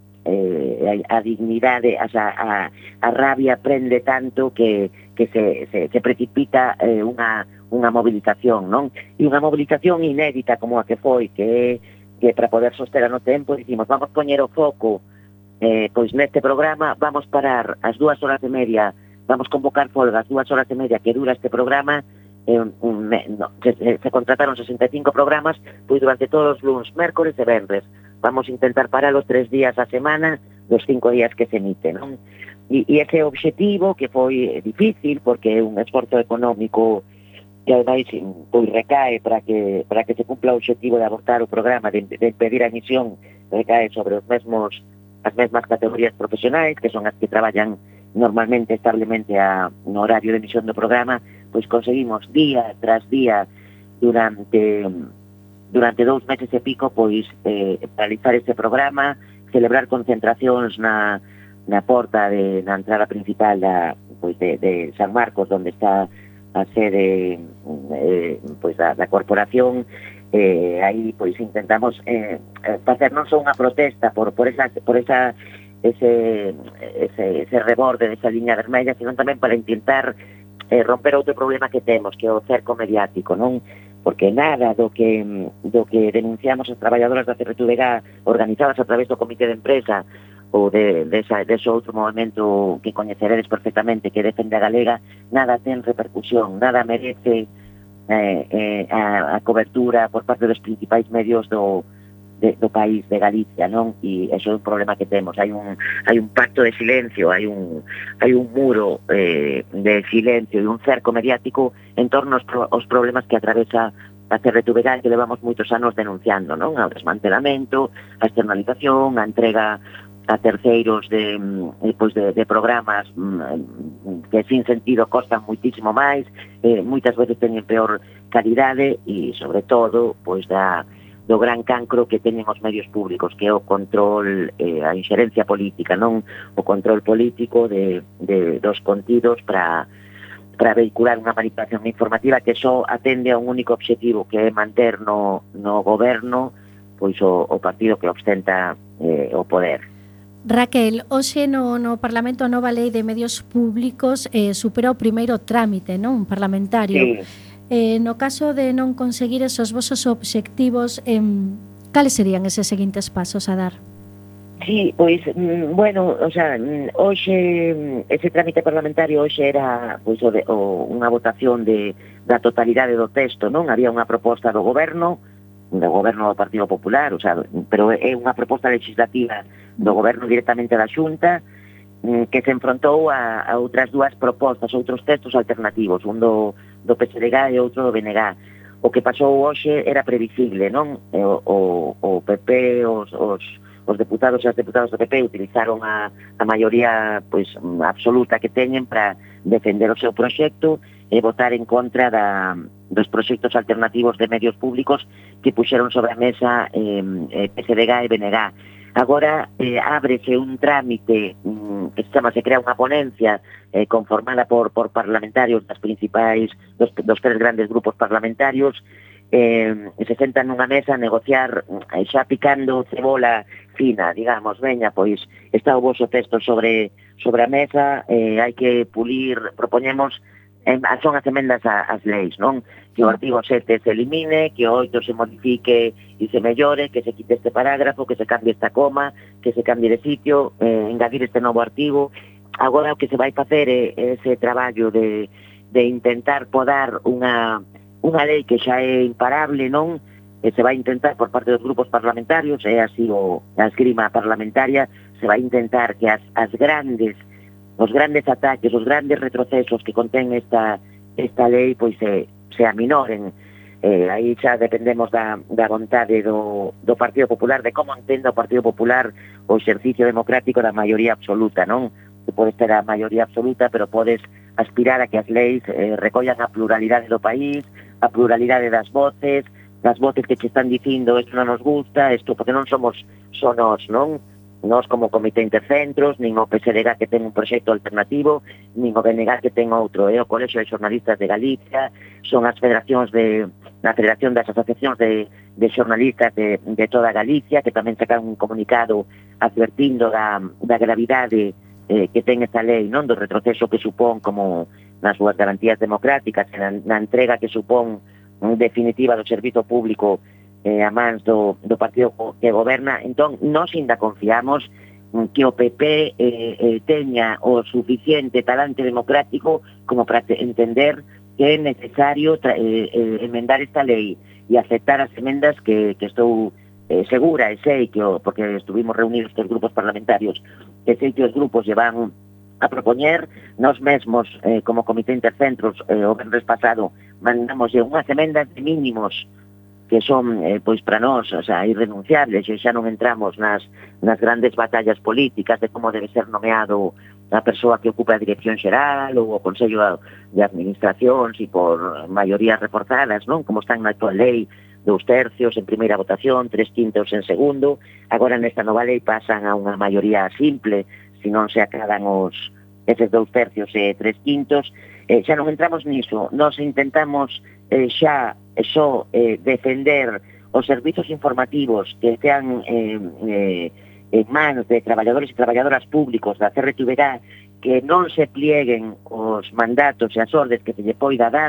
Speaker 6: eh, a, a dignidade, a, a, a rabia prende tanto que, que se, se, se precipita eh, unha, unha movilización, non? E unha movilización inédita como a que foi, que, que para poder soster no tempo, dicimos, vamos poñer o foco Eh, pois neste programa, vamos parar as dúas horas e media, vamos convocar folga as dúas horas e media que dura este programa, eh, un, no, se, se contrataron sesenta e cinco programas, pois durante todos os luns, mércores e venres, vamos intentar parar os tres días a semana, dos cinco días que se emiten, non? E, e ese objetivo, que foi difícil, porque é un esforzo económico que ademais pois recae para que para que se cumpla o objetivo de abortar o programa, de, de impedir a emisión, recae sobre os mesmos as mesmas categorías profesionais, que son as que traballan normalmente establemente a, no horario de emisión do programa, pois conseguimos día tras día durante durante dous meses e pico pois eh, realizar ese programa, celebrar concentracións na, na porta de, na entrada principal da, pois de, de San Marcos, onde está a sede eh, pois da, da corporación. Eh, aí pois intentamos eh, facer non só unha protesta por por esa por esa ese ese ese reborde desa liña vermella, sino tamén para intentar eh, romper outro problema que temos, que é o cerco mediático, non? porque nada do que do que denunciamos as traballadoras da C R T V G organizadas a través do Comité de Empresa ou de, de, esa, de ese outro movimento que coñeceredes perfectamente que defende a galega, nada ten repercusión, nada merece eh, eh, a, a cobertura por parte dos principais medios do, de, do país, de Galicia, non? E iso é un problema que temos. Hai un, hai un pacto de silencio, hai un, hai un muro eh, de silencio e un cerco mediático en torno aos, pro, aos problemas que atravesa a C R T V G que levamos moitos anos denunciando, non? O desmantelamento, a externalización, a entrega a terceiros de, pois de, de programas que sin sentido costan muitísimo máis, eh, moitas veces teñen peor calidade e, sobre todo, pois da, do gran cancro que teñen os medios públicos, que é o control, eh, a inxerencia política, non o control político de, de, dos contidos para para vehicular unha manipulación informativa que só atende a un único obxectivo, que é manter no, no goberno pois o, o partido que ostenta eh, o poder.
Speaker 2: Raquel, hoxe no, no Parlamento a nova lei de medios públicos eh, supera o primeiro trámite, non? Parlamentario.
Speaker 6: Sí.
Speaker 2: Eh, no caso de non conseguir esos vosos obxectivos, eh, cales serían eses seguintes pasos a dar?
Speaker 6: Sí, pois, mm, bueno, o sea, hoxe, ese trámite parlamentario hoxe era pois, o de, o, unha votación de, da totalidade do texto, non? Había unha proposta do goberno, do goberno do Partido Popular, o sea, pero é unha proposta legislativa do goberno directamente da Xunta, que se enfrontou a, a outras dúas propostas, outros textos alternativos, un do, do P S D G e outro do B N G. O que pasou hoxe era previsible, non? O, o, o P P, os, os, os deputados e as deputadas do P P utilizaron a, a maioría pois, absoluta que teñen para defender o seu proxecto e votar en contra da, dos proxectos alternativos de medios públicos que puxeron sobre a mesa eh, eh, P S D G e B N G. Agora eh, ábrese un trámite mm, que se chama, se crea unha ponencia eh, conformada por, por parlamentarios das principais, dos, dos tres grandes grupos parlamentarios, eh, se sentan nunha mesa a negociar eh, xa picando cebola fina, digamos, veña, pois está o voso texto sobre, sobre a mesa, eh, hai que pulir, propoñemos en, son as emendas ás leis, non? Que o artigo sete se elimine, que o oito se modifique e se mellore, que se quite este parágrafo, que se cambie esta coma, que se cambie de sitio, eh, engadir este novo artigo. Agora o que se vai facer é ese traballo de, de intentar podar unha, unha lei que xa é imparable, non? E se vai intentar por parte dos grupos parlamentarios, é así o, a esgrima parlamentaria, se vai intentar que as, as grandes os grandes ataques, os grandes retrocesos que contén esta, esta lei pois se, se aminoren. Eh, aí xa dependemos da, da vontade do, do Partido Popular, de como entenda o Partido Popular o exercicio democrático da maioría absoluta, non? Que podes ter a maioría absoluta, pero podes aspirar a que as leis eh, recollan a pluralidade do país, a pluralidade das voces, das voces que che están dicindo isto non nos gusta, isto, porque non somos só nós, non? Nós como Comité Intercentros, nin o P S D G que ten un proxecto alternativo, nin o B N G que ten outro, é o Colexio de Xornalistas de Galicia, son as federacións de, na Federación das Asociacións de, de Xornalistas de, de toda Galicia, que tamén sacaron un comunicado advertindo da, da gravidade eh, que ten esta lei, non? Do retroceso que supón como nas súas garantías democráticas, na, na entrega que supón en definitiva do servizo público eh, a mans do, do partido que goberna. Entón, nós ainda confiamos que o P P eh, eh, teña o suficiente talante democrático como para entender que é necesario tra, eh, eh, emendar esta lei e aceptar as emendas que, que estou eh, segura e sei que, o, porque estuvimos reunidos estes grupos parlamentarios, que sei que os grupos llevan a propoñer, nós mesmos eh, como Comité Intercentros eh, o venres pasado mandamos unhas emendas de mínimos que son, eh, pois, para nós, o sea, irrenunciables, e xa non entramos nas, nas grandes batallas políticas de como debe ser nomeado a persoa que ocupa a dirección xeral ou o Consello de Administracións e por maiorías reforzadas, non? Como están na actual lei, dous tercios en primeira votación, tres quintos en segundo. Agora nesta nova lei pasan a unha maioría simple, se non se acadan os eses dous tercios e tres quintos. Eh, xa non entramos niso, nós intentamos eh, xa só eh, defender os servizos informativos que estean eh, eh, en mans de traballadores e traballadoras públicos da C R T V G, que non se plieguen os mandatos e as ordes que se lle poida dar,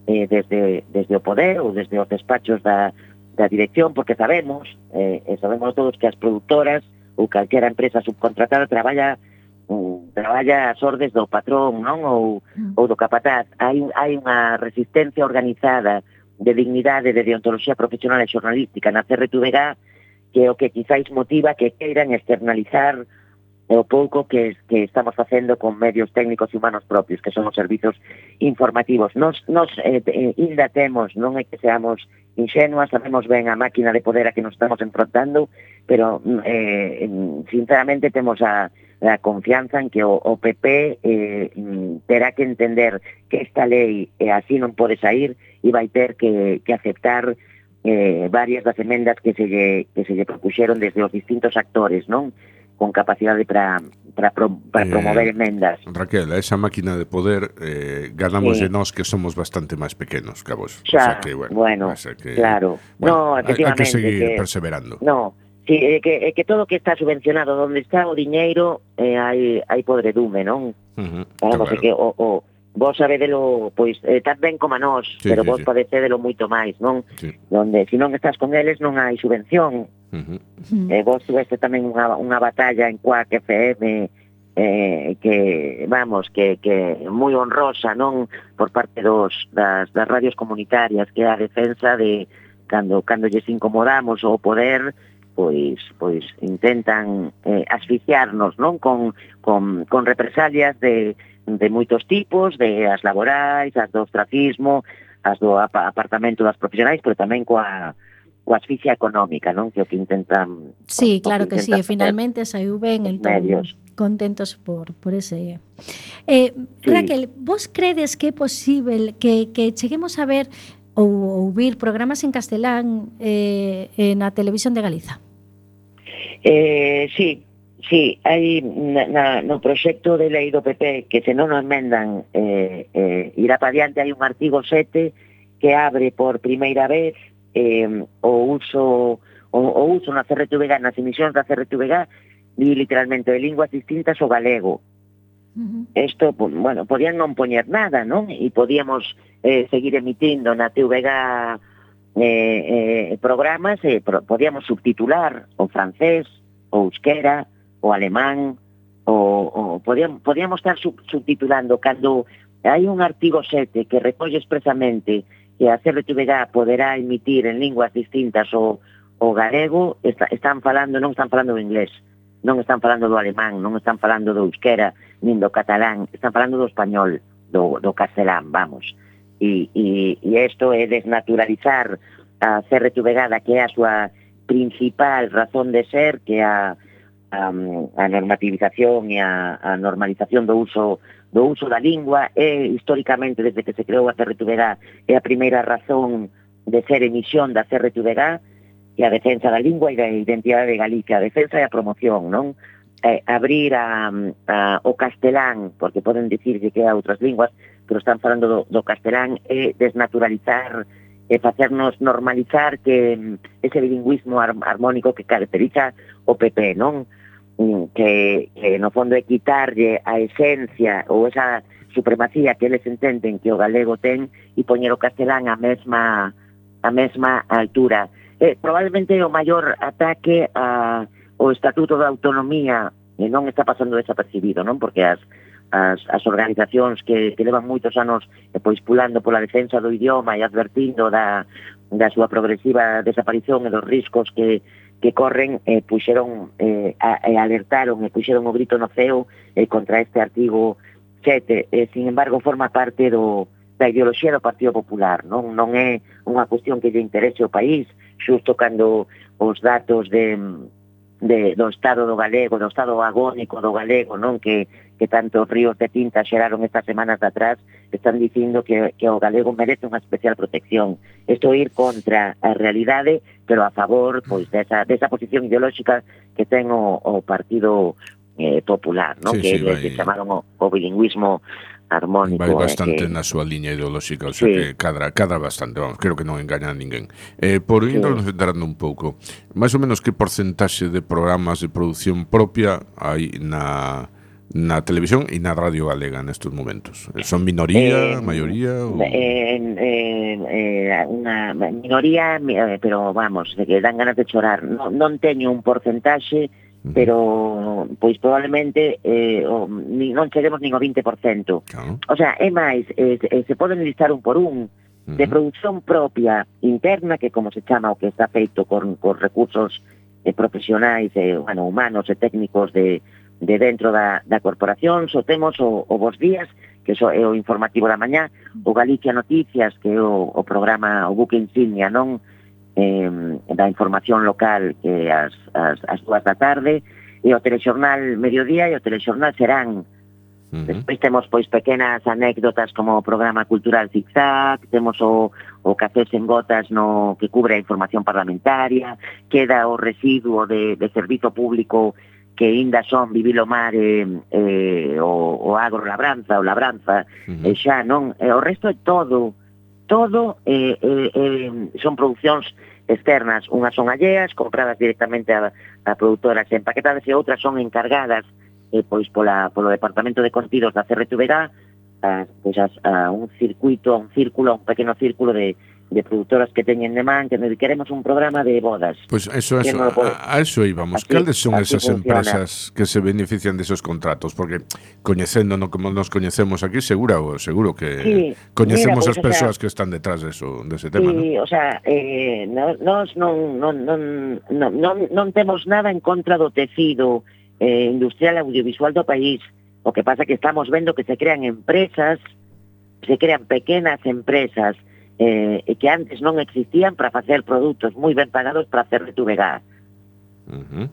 Speaker 6: eh, desde, desde o poder ou desde os despachos da, da dirección, porque sabemos, eh, e sabemos todos que as produtoras ou calquera empresa subcontratada traballa um, traballa ás ordes do patrón, non? Ou, mm. ou do capataz. Hai, hai unha resistencia organizada de dignidade, de deontoloxía profesional e xornalística na C R T V G que é o que quizáis motiva que queiran externalizar o pouco que, que estamos facendo con medios técnicos e humanos propios, que son os servizos informativos. Nos, nos eh, eh, ainda temos, non é que seamos inxenuas, sabemos ben a máquina de poder a que nos estamos enfrontando, pero eh, sinceramente temos a, a confianza en que o, o P P eh, terá que entender que esta lei eh, así non pode sair e vai ter que, que aceptar eh, varias das emendas que se lle, que se lle propuxeron desde os distintos actores, non? Con capacidade para para pro, para promover eh, emendas.
Speaker 3: Raquel, a esa máquina de poder eh, ganamos
Speaker 6: sí.
Speaker 3: de nós que somos bastante máis pequenos que a vos.
Speaker 6: Xa,
Speaker 3: o sea que, bueno,
Speaker 6: bueno
Speaker 3: o sea que,
Speaker 6: claro.
Speaker 3: Bueno,
Speaker 6: no, efectivamente.
Speaker 3: Hai que seguir
Speaker 6: que,
Speaker 3: perseverando.
Speaker 6: No, sí, é que, é que todo que está subvencionado, onde está o diñeiro, eh, hai, hai podredume, non?
Speaker 3: Uh-huh,
Speaker 6: Vamos,
Speaker 3: claro.
Speaker 6: que o, o, vos sabedelo, pois, eh, tan ben como a nós,
Speaker 3: sí,
Speaker 6: pero
Speaker 3: sí,
Speaker 6: vos
Speaker 3: sí.
Speaker 6: padecedelo moito máis, non?
Speaker 3: Sí.
Speaker 6: Donde, se non estás con eles, non hai subvención.
Speaker 3: Uh-huh.
Speaker 2: Mm.
Speaker 6: Eh, vos tuveste tamén unha, unha batalla en Quack F M eh, que, vamos, que, que moi honrosa, non? Por parte dos, das, das radios comunitarias, que é a defensa de cando, cando lles incomodamos o poder, pois, pois intentan eh, asfixiarnos, non? Con, con, con represalias de, de moitos tipos, de as laborais, as do ostracismo, as do apartamento das profesionais, pero tamén coa coa asfixia económica, non? Que o que intentan...
Speaker 2: Sí, claro que, que sí, e
Speaker 6: facer
Speaker 2: finalmente saiu ben, entón
Speaker 6: medios.
Speaker 2: Contentos por, por ese... Eh,
Speaker 6: Sí.
Speaker 2: Raquel, vos credes que é posible que, que cheguemos a ver ou ouvir programas en castelán eh, na televisión de Galiza?
Speaker 6: Eh, sí, sí, hai na, na, no proxecto de lei do P P que se non o enmendan eh, eh, irá para diante, hai un artigo sete que abre por primeira vez eh, o uso o, o uso na C R T V G, nas emisións da C R T V G, di literalmente de linguas distintas o galego.
Speaker 2: Uh-huh.
Speaker 6: Esto, bueno, podían non poñer nada, non? E podíamos eh, seguir emitindo na T V G eh, eh, programas, e eh, pro, podíamos subtitular o francés, o euskera, o alemán, o, o podíamos, podíamos estar sub, subtitulando cando hai un artigo sete que recolle expresamente que a C R T V G poderá emitir en linguas distintas o, o galego, está, están falando, non están falando do inglés, non están falando do alemán, non están falando do euskera, nin do catalán, están falando do español, do, do castelán, vamos. E, e, e isto é desnaturalizar a C R T V G da que é a súa principal razón de ser, que é a, a, a normativización e a, a normalización do uso do uso da lingua. É históricamente, desde que se creou a C R T V G, é a primeira razón de ser emisión da C R T V G, e a defensa da lingua e da identidade de Galicia, a defensa e a promoción, non? Eh, abrir a, a, o castelán, porque poden dicir que hai outras linguas, pero están falando do, do castelán, é desnaturalizar, e facernos normalizar que ese bilingüismo ar, armónico que caracteriza o P P, non? Que, que no fondo é quitarlle a esencia ou esa supremacía que eles entenden que o galego ten e poñer o castelán a mesma a mesma altura. Eh, probablemente o maior ataque a, o Estatuto da Autonomía e non está pasando desapercibido, non? Porque as, as, as organizacións que, que levan moitos anos eh, pois pulando pola defensa do idioma e advertindo da, da súa progresiva desaparición e dos riscos que que corren, eh, puxeron, eh, a, e alertaron e puxeron o grito no ceo eh, contra este artigo sete. Eh, sin embargo, forma parte do, da ideoloxía do Partido Popular, non non é unha cuestión que lle interese ao país, xusto cando os datos de, de do estado do galego, do estado agónico do galego, non que, que tanto ríos de tinta xeraron estas semanas de atrás, están dicindo que, que o galego merece unha especial protección. Isto ir contra a realidade, pero a favor pois desa, desa posición ideolóxica que ten o, o Partido eh, Popular, non?
Speaker 3: Sí,
Speaker 6: que
Speaker 3: sí,
Speaker 6: vai...
Speaker 3: vai...
Speaker 6: chamaron o, o bilingüismo armónico.
Speaker 3: Vai bastante
Speaker 6: eh,
Speaker 3: na súa liña ideolóxica, o sea
Speaker 6: sí.
Speaker 3: que cadra, cadra bastante, vamos, creo que non engaña a ninguén. Eh, por
Speaker 6: Sí.
Speaker 3: irnos centrando un pouco, máis ou menos que porcentaxe de programas de produción propia hai na, na televisión e na radio galega nestes momentos? Son minoría,
Speaker 6: Eh,
Speaker 3: maioría? Ou...
Speaker 6: Eh, eh, eh, unha minoría, eh, pero vamos, de que dan ganas de chorar. Non, non teño un porcentaxe, pero pois probablemente eh, o, ni, non cheguemos nin o vinte por cento.
Speaker 3: Claro.
Speaker 6: O sea, é máis, eh, eh, se poden listar un por un de producción propia interna, que como se chama o que está feito con, con recursos eh, profesionais, eh, bueno, humanos e técnicos de, de dentro da, da corporación. So temos o, o Bos Días, que so, é o informativo da mañá, o Galicia Noticias, que é o, o programa, o buque insignia, non? Eh, da información local, que as, as, as dúas da tarde, e o telexornal Mediodía e o telexornal Serán. Uh-huh. Despois temos pois pequenas anécdotas como o programa cultural Zigzag, temos o, o Café sen gotas no que cubre a información parlamentaria, queda o residuo de, de servizo público que ainda son Vivir o Mar e, e o, o Agro Labranza, o Labranza, uh-huh. e xa non, e o resto é todo, todo eh, eh, eh, son producións externas, unhas son alleas, compradas directamente a, a produtoras empaquetadas, e outras son encargadas eh, pois pola, polo Departamento de Contidos da C R T V G, a, pois a, a un circuito, a un círculo, un pequeno círculo de, de produtoras que teñen de man, que nos queremos un programa de bodas.
Speaker 3: Pois pues eso, eso, no a, a eso íbamos. Así, cales son esas funciona. Empresas que se benefician desos contratos? Porque coñecendo no como nos coñecemos aquí, seguro, seguro que sí, coñecemos mira, pues, as persoas o sea, que están detrás de eso, de ese tema,
Speaker 6: sí,
Speaker 3: ¿no?
Speaker 6: O sea, eh, nos non, non, non, non, non, non temos nada en contra do tecido eh, industrial audiovisual do país. O que pasa que estamos vendo que se crean empresas, se crean pequenas empresas eh, que antes non existían para facer produtos moi ben pagados para C R T V G. Uh-huh.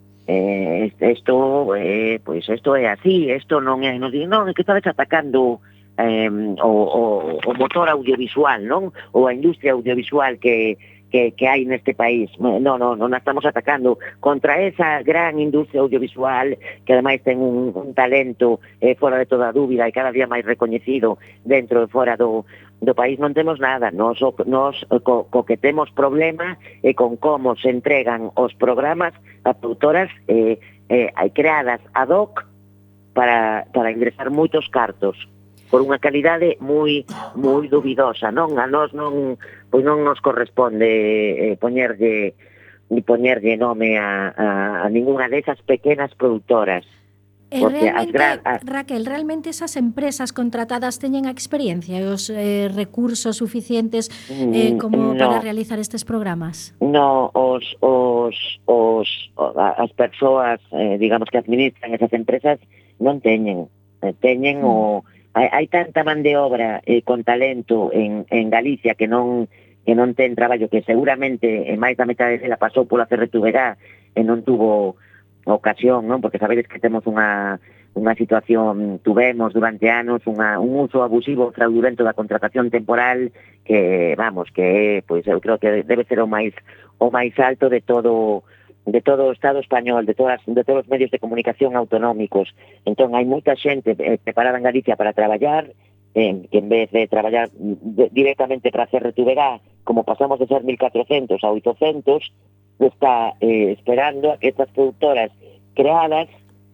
Speaker 6: Eh, isto, eh, pois isto é así, isto non é, non, non é que estades atacando eh, o, o, o motor audiovisual, non? Ou a industria audiovisual que que, que hai neste país. Non, non, non estamos atacando contra esa gran industria audiovisual que ademais ten un, un talento eh, fora de toda dúbida e cada día máis recoñecido dentro e fora do, do país. Non temos nada. Nos, nos co, co que temos problema é con como se entregan os programas a produtoras eh, eh, creadas ad hoc para, para ingresar moitos cartos por unha calidade moi moi dubidosa, non? A nós non, pois non nos corresponde eh, poñerlle ni poñerlle nome a, a, a ninguna desas pequenas produtoras.
Speaker 2: Eh, realmente, gran, a... Raquel, realmente esas empresas contratadas teñen a experiencia e os eh, recursos suficientes eh, como no. para realizar estes programas?
Speaker 6: No, os, os, os, as persoas, eh, digamos, que administran esas empresas non teñen, eh, teñen mm. o Hai, hai tanta man de obra eh, con talento en, en Galicia que non que non ten traballo, que seguramente en máis da metade dela pasou pola C R T V G e non tuvo ocasión, non? Porque sabedes que temos unha unha situación, tuvemos durante anos unha, un uso abusivo fraudulento da contratación temporal que, vamos, que pois eu creo que debe ser o máis o máis alto de todo de todo o Estado español, de todas de todos os medios de comunicación autonómicos. Entón, hai moita xente eh, preparada en Galicia para traballar, eh, que en vez de traballar de, directamente para C R T V G, como pasamos de ser mil catrocentos a oitocentos, está eh, esperando a que estas productoras creadas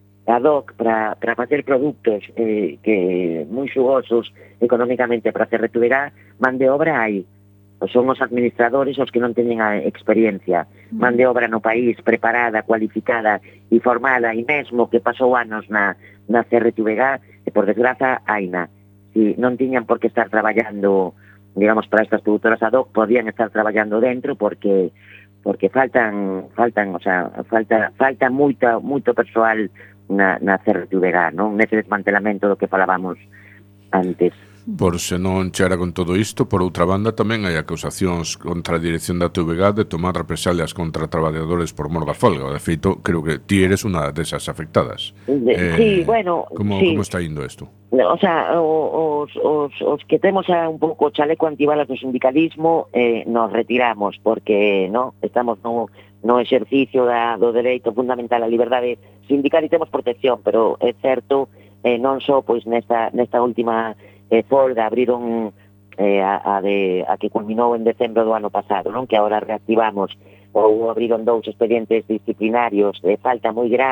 Speaker 6: ad hoc para, para facer produtos eh, que moi xugosos económicamente para C R T V G, man de obra hai. Son os administradores os que non teñen a experiencia, man de obra no país preparada, cualificada e formada, e mesmo que pasou anos na, na C R T V G, e por desgraza haina. Si non tiñan por que estar traballando, digamos, para estas produtoras ad hoc, podían estar traballando dentro porque porque faltan, faltan, o sea, falta falta moita, moito persoal na, na C R T V G, non? Nese desmantelamento do que falábamos antes.
Speaker 3: Por se non chera con todo isto, por outra banda tamén hai acusacións contra a dirección da T V G de tomar represalias contra traballadores por mor da folga. De feito, creo que ti eres unha desas afectadas.
Speaker 6: De, eh, sí, bueno,
Speaker 3: como,
Speaker 6: sí.
Speaker 3: como está indo isto?
Speaker 6: O sea, os, os, os que temos a un pouco chaleco antibalas do sindicalismo eh, nos retiramos porque no estamos no, no exercicio da, do dereito fundamental á liberdade sindical e temos protección, pero é certo, eh, non só pois nesta, nesta última eh, folga abriron eh, a, a, de, a que culminou en decembro do ano pasado, non? Que agora reactivamos ou abriron dous expedientes disciplinarios de falta moi grave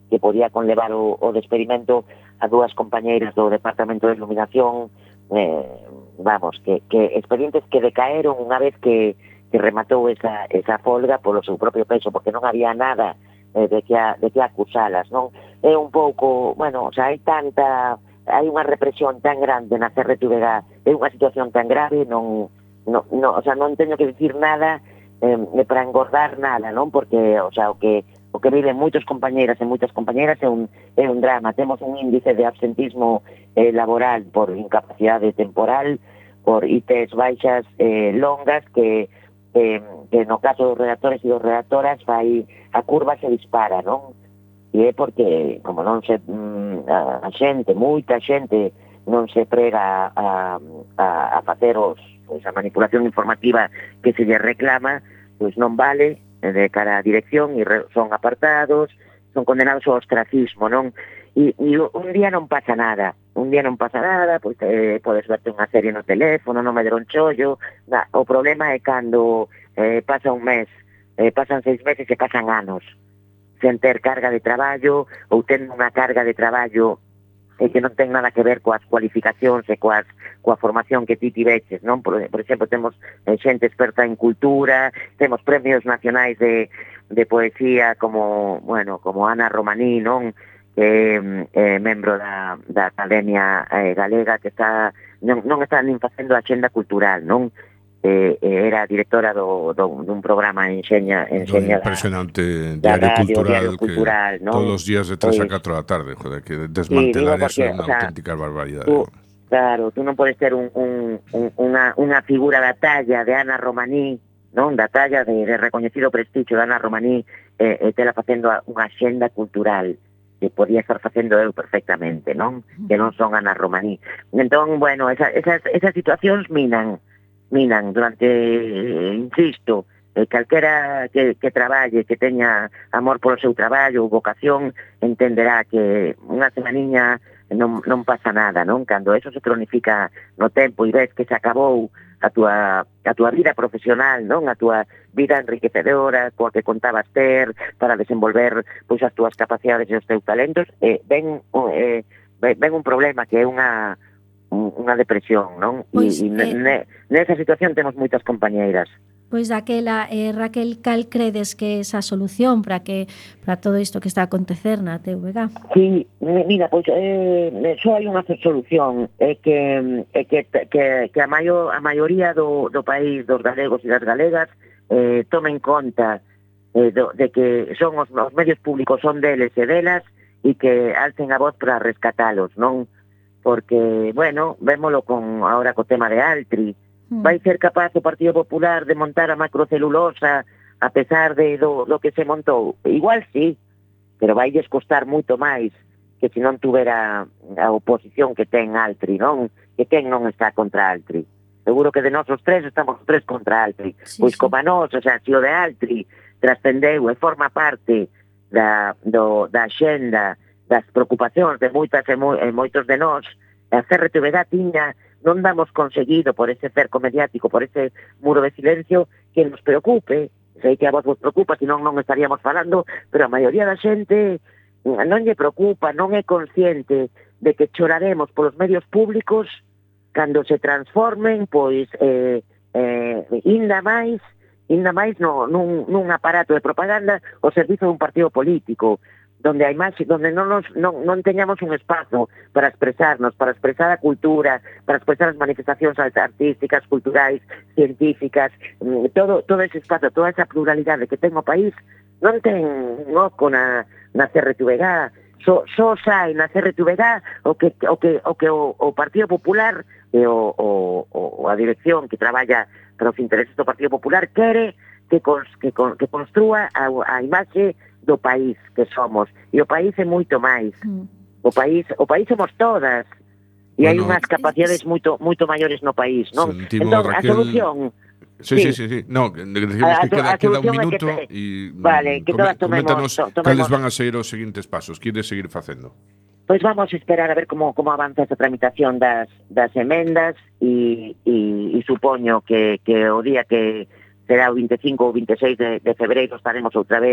Speaker 6: que podía conlevar o, o despedimento a dúas compañeiras do Departamento de Iluminación, eh, vamos, que, que expedientes que decaeron unha vez que, que rematou esa, esa folga polo seu propio peso, porque non había nada eh, de, que a, de que acusalas, non? É un pouco, bueno, o sea, hai tanta, hai unha represión tan grande na C R T V G, é unha situación tan grave, non, non, non o sea, non teño que dicir nada eh, para engordar nada, non? Porque, o sea, o que o que viven moitos compañeiras e moitas compañeiras é un, é un drama. Temos un índice de absentismo eh, laboral por incapacidade temporal, por I Tes baixas eh, longas, que, eh, que no caso dos redactores e dos redactoras vai, a curva se dispara, non? E é porque, como non se, mm, a, a xente, moita xente, non se prega a, a, a facer os, pois, a manipulación informativa que se lle reclama, pois non vale de cara á dirección e re, son apartados, son condenados ao ostracismo, non? E, e un día non pasa nada, un día non pasa nada, pois eh, podes verte unha serie no teléfono, non me deron chollo, na, o problema é cando eh, pasa un mes, eh, pasan seis meses e pasan anos, sen ter carga de traballo, ou ten unha carga de traballo e que non ten nada que ver coas cualificacións e coas, coa formación que ti tiveches, non? Por, por exemplo, temos eh, xente experta en cultura, temos premios nacionais de, de poesía como, bueno, como Ana Romaní, non? Que é eh, membro da, da Academia eh, Galega, que está non, non está nin facendo a axenda cultural, non? Eh, era directora do, do, dun programa en Xeña, en Xeña
Speaker 3: do impresionante
Speaker 6: da,
Speaker 3: diario,
Speaker 6: da radio,
Speaker 3: cultural,
Speaker 6: diario cultural,
Speaker 3: que
Speaker 6: ¿no?
Speaker 3: todos os días de tres
Speaker 6: pues,
Speaker 3: a catro da tarde, joder, que desmantelar sí, digo, porque, eso é unha o sea, auténtica barbaridade.
Speaker 6: Tú, claro, tú non podes ter un, un, un, unha, unha figura da talla de Ana Romaní, non? Da talla de, de recoñecido prestixio de Ana Romaní, eh, eh, tela facendo unha axenda cultural que podía estar facendo eu perfectamente, non? Que non son Ana Romaní. Entón, bueno, esa, esas, esas situacións minan minan durante, eh, insisto, eh, calquera que, que traballe, que teña amor polo seu traballo ou vocación, entenderá que unha semaniña non, non pasa nada, non? Cando eso se cronifica no tempo e ves que se acabou a túa, a túa vida profesional, non? A túa vida enriquecedora, coa que contabas ter para desenvolver pois as túas capacidades e os teus talentos, eh, ven, eh, ven un problema que é unha unha depresión, non?
Speaker 2: Pois,
Speaker 6: e, e
Speaker 2: eh,
Speaker 6: ne, nesa situación temos moitas compañeiras.
Speaker 2: Pois daquela, eh, Raquel, cal credes que é esa solución para que para todo isto que está a acontecer na T V G?
Speaker 6: Sí, mira, pois eh, só hai unha solución, é que é que, que, que a, maior, a maioría do, do país, dos galegos e das galegas, eh, tomen conta eh, do, de que son os, os medios públicos son deles e delas e que alcen a voz para rescatalos, non? Porque, bueno, vémolo con ahora co tema de Altri. Mm. Vai ser capaz o Partido Popular de montar a macrocelulosa a pesar de do, do que se montou? Igual sí, pero vai descostar moito máis que se non tuvera a oposición que ten Altri, non? Que quen non está contra Altri? Seguro que de nosos tres estamos tres contra Altri. Sí, pois sí. Como a nós, o sea, se o de Altri trascendeu e forma parte da, do, da axenda das preocupacións de moitas e, mo, e moitos de nós, a C R T V G tiña, non damos conseguido por ese cerco mediático, por ese muro de silencio, que nos preocupe. Sei que a vos vos preocupa, senón non estaríamos falando, pero a maioría da xente non lle preocupa, non é consciente de que choraremos polos medios públicos cando se transformen, pois, eh, eh, inda máis, inda máis no, nun, nun aparato de propaganda ao servizo dun partido político, donde hai máis, donde non, nos, non, non teñamos un espazo para expresarnos, para expresar a cultura, para expresar as manifestacións artísticas, culturais, científicas, todo, todo ese espazo, toda esa pluralidade que ten o país, non ten un oco na, na C R T V G, só so, so sai na C R T V G o que o, que, o, que o, o Partido Popular e o, o, o, a dirección que traballa para os intereses do Partido Popular quere que, cons, que, que construa a, a imaxe do país que somos, e o país é moito máis. Mm. O país, o país somos todas. E bueno, hai unhas capacidades moito moito maiores no país, non? Entón, Raquel... a solución
Speaker 3: Sí, sí, sí, sí. No, decimos que queda, queda un minuto e
Speaker 6: vale, que todas tomemos,
Speaker 3: tomemos cales van a ser os seguintes pasos, queres seguir facendo?
Speaker 6: Pois vamos a esperar a ver como como avanza esa tramitación das das emendas e e, e supoño que que o día que será o vinte e cinco ou vinte e seis de, de febreiro estaremos outra vez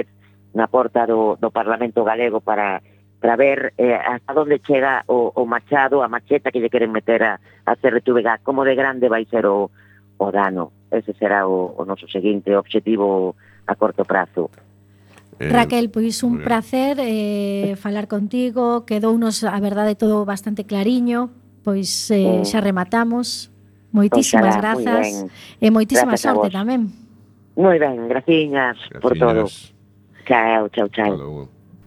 Speaker 6: na porta do, do Parlamento galego para para ver eh, hasta onde chega o, o machado, a macheta que lle queren meter a, a C R T V G, como de grande vai ser o, o dano. Ese será o, o noso seguinte obxectivo a corto prazo.
Speaker 2: Eh, Raquel, pois un prazer eh, falar contigo, quedounos a verdade todo bastante clariño, pois eh, xa rematamos. Moitísimas
Speaker 6: Oxalá,
Speaker 2: grazas e moitísima sorte tamén.
Speaker 6: Moi ben, graciñas, graciñas por todo. Chao, chao, chao.
Speaker 3: Hello.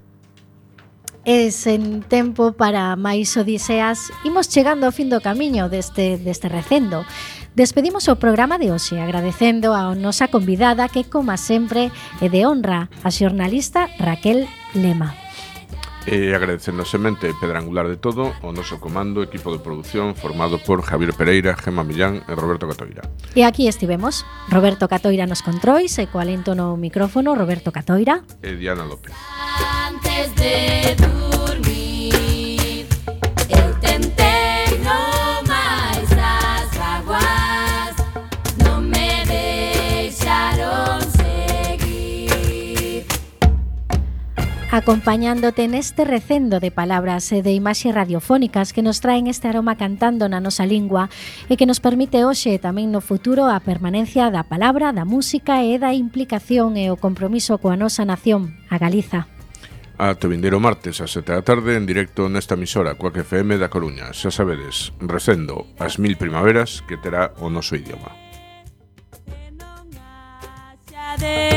Speaker 2: E sen tempo para máis odiseas, imos chegando ao fin do camiño deste, deste recendo. Despedimos o programa de hoxe agradecendo a nosa convidada que, como sempre, é de honra, a xornalista Raquel Lema.
Speaker 3: E agradecendo a semente pedra angular de todo o noso comando, equipo de produción formado por Javier Pereira, Gemma Millán e Roberto Catoira.
Speaker 2: E aquí estivemos, Roberto Catoira nos controis e co alento no micrófono Roberto Catoira
Speaker 3: e Diana López.
Speaker 1: Antes de dormir, eu tentei no máis as vaguas, non me deixaron seguir.
Speaker 2: Acompañándote neste recendo de palabras e de imaxes radiofónicas que nos traen este aroma cantando na nosa lingua e que nos permite hoxe e tamén no futuro a permanencia da palabra, da música e da implicación e o compromiso coa nosa nación, a Galiza.
Speaker 3: Ate vindeiro martes a sete da tarde en directo nesta emisora Coac F M da Coruña. Xa sabedes, recendo as mil primaveras que terá o noso idioma.
Speaker 1: De